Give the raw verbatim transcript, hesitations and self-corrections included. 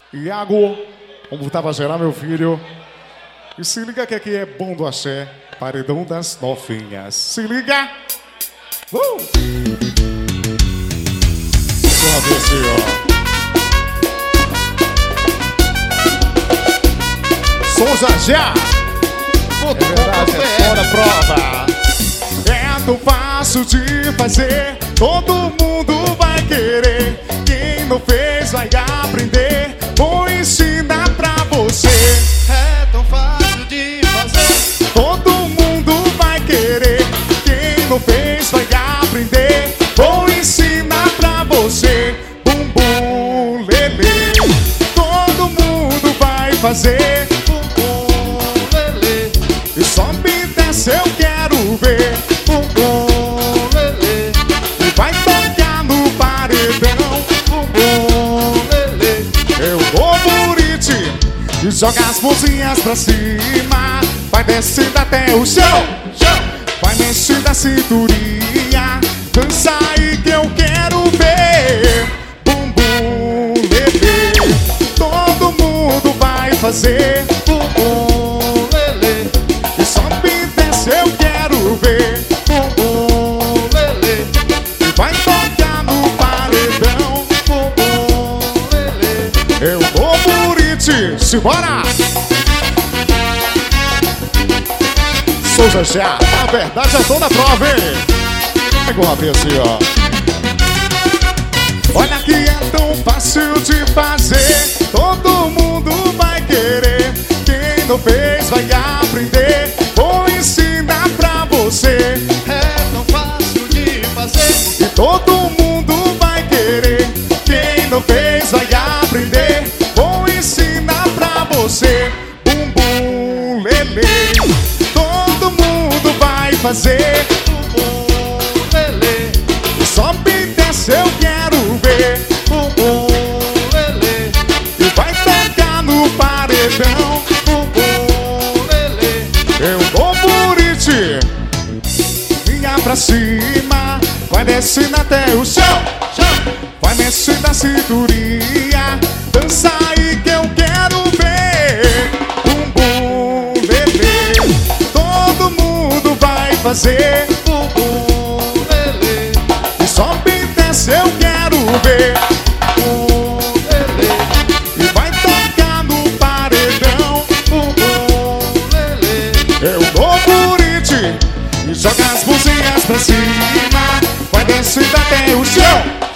Iago, vamos voltar pra gerar, meu filho. E se liga que aqui é bom do axé, paredão das novinhas. Se liga! Uh! Vamos ver assim, ó. Sou Jajá. É verdade, é fora prova. É tão fácil de fazer, todo mundo vai querer. Quem não fez vai aprender, vou ensinar pra você. É tão fácil de fazer, todo mundo vai querer. Quem não fez vai aprender, vou ensinar pra você. Bum bum lelê, todo mundo vai fazer. bum bum lelê, E sobe e desce eu quero ver. bum bum lelê, E vai tocar no paredão. bum bum lelê. Eu vou burite e joga as mãozinhas pra cima. Vai descendo até o chão, chão. Vai mexendo a cinturinha. Dança aí que eu quero ver. Bum bum lelê, todo mundo vai fazer. Bum bum lelê, E sobe e desce eu quero ver. bum bum lelê, E vai tocar no paredão. bum bum lelê. Eu vou burite, simbora! Sou Jajá, a verdade é toda prova, hein? Pega uma vez assim, ó. Olha que é tão fácil de fazer, todo mundo vai querer. Quem não fez vai aprender, vou ensinar pra você. É tão fácil de fazer, E todo mundo vai querer. Quem não fez vai aprender, vou ensinar pra você. Bum bum lelê, todo mundo vai fazer. bum bum lelê, E sobe e desce eu quero ver. bum bum lelê, E vai tocar no paredão. bum bum lelê. Eu vou burite, vinha pra cima. Vai descendo até o chão, chão. Vai mexendo a cinturinha. Dança aí que eu quero ver. Bum bum lelê, todo mundo vai fazer. Bum bum lelê, E sobe e desce eu quero ver. bum lelê, E vai tocar no paredão. bum bum lelê. Eu vou burite e joga as mãozinhas pra cima. Vai descendo até o chão.